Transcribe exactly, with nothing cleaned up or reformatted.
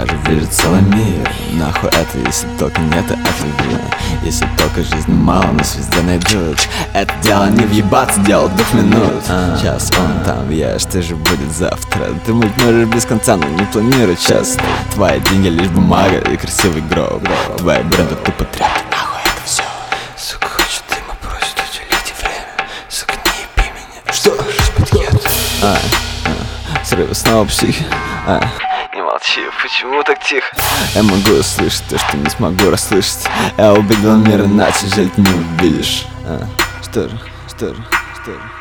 даже вижу целый мир. Нахуй это, если только нет этого. Если только жизни мало, нас везде найдут. Это дело не въебаться, дело двух минут. Сейчас он там ешь, ты же будет завтра. Ты мыть можешь без конца, но не планируй час. Твои деньги лишь бумага и красивый гроб. Твои бренды тупо тряпки, нахуй это все. Сука, хочет дыма, просит уделите время. Сука, не еби меня. Что? А, а, срывы снова психи. А. Не молчи, почему так тихо? Я могу услышать то, что не смогу расслышать. Я убедил мир иначе, жаль, ты не увидишь. А, что же, что же, что же.